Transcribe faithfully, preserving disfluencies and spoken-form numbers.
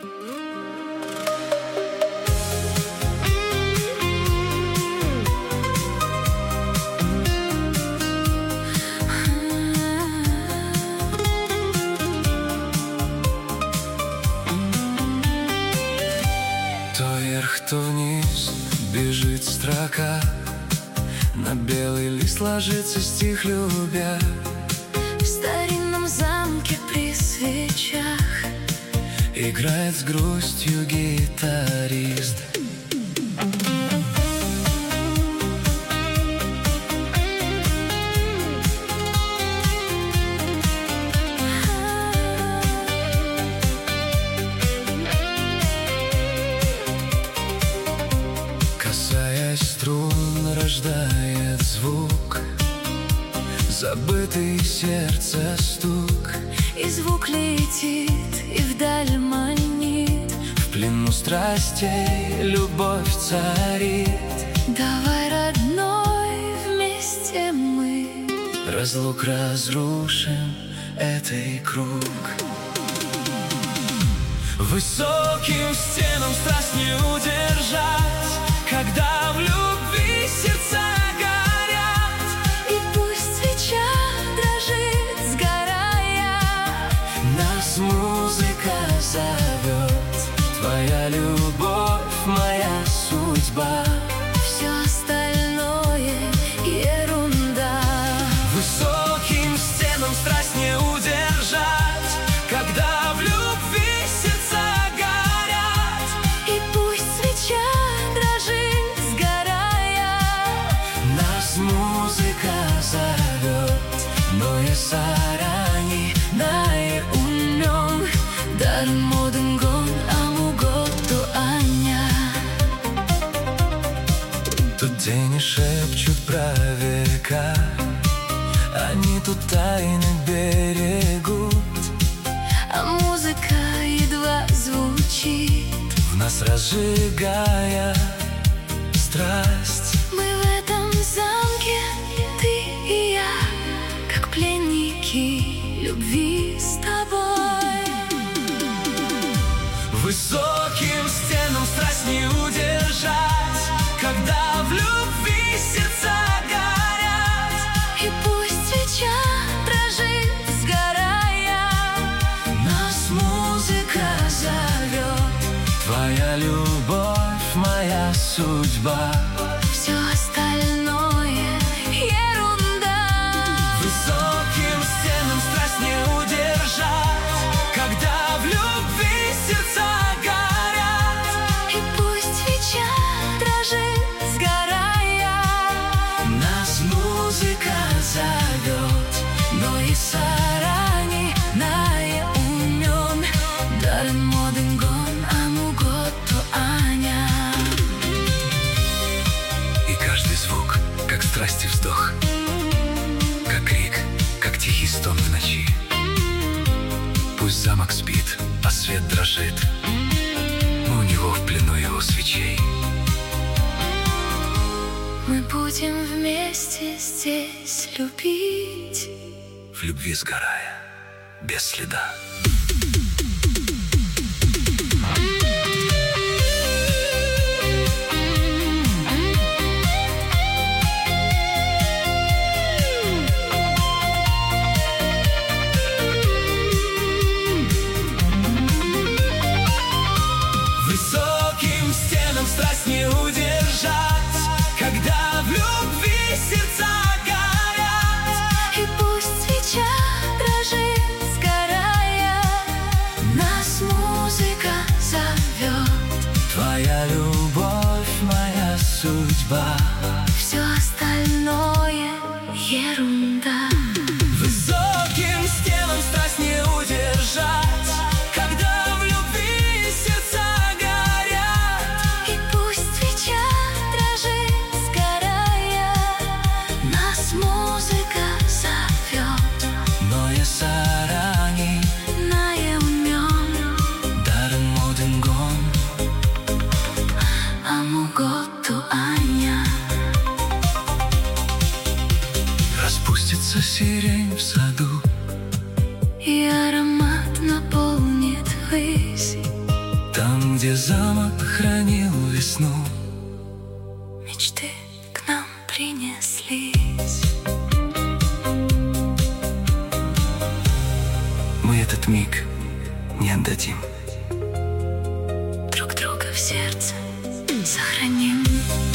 То вверх, то вниз бежит строка, на белый лист ложится стих любя. В старинном замке при свечах играет с грустью гитарист. Касаясь струн, рождает звук, забытый сердце стук. И звук летит, и вдаль манит, В плену страстей любовь царит. давай, родной, вместе мы Разлук разрушим этой круг. Высоким стенам страсть не удержать, когда в любви сердца горят. И пусть свеча дрожит, сгорая, Нас музыка зовет, твоя любовь, моя судьба. все остальное ерунда. Высоким стенам страсть не удержать, когда в любви сердца горят. И пусть свеча дрожит, сгорая, Нас музыка зовет, но я сарани наe умен, дар моден гон амуготу аня. Тут тени шепчут про века, они тут тайны берегут. А музыка едва звучит, В нас разжигая страсть. мы в этом замке, ты и я, как пленники любви с тобой. Высоким стенам страсть не удержать, когда в любви сердца горят. И пусть свеча дрожит, сгорая, Нас музыка зовет, твоя любовь, моя судьба. все остальное ерунда. Высоким стенам страсть не удержать, когда в любви сердца горят. И пусть свеча дрожит, сгорая, Нас музыка зовет, но и сарани наe умен, дар моден гон амуготу аня. и каждый звук, как страсти вздох, как крик, как тихий стон в ночи. Пусть замок спит, а свет дрожит, мы у него в плену его свечей. Мы будем вместе здесь любить, В любви сгорая, без следа. Высоким стенам страсть не удержать, когда в любви сердца горят. и пусть свеча дрожит, сгорая, нас музыка зовет, Твоя любовь, моя судьба. все остальное ерунда. Высоким стенам страсть не удержать, когда в любви сердца горят. И пусть свеча дрожит, сгорая, нас музыка зовет, Но я сарани наe умен, дарен моден гон. амуготу аня. Расп Там, где замок хранил весну, мечты к нам принеслись. Мы этот миг не отдадим. Друг друга в сердце сохраним.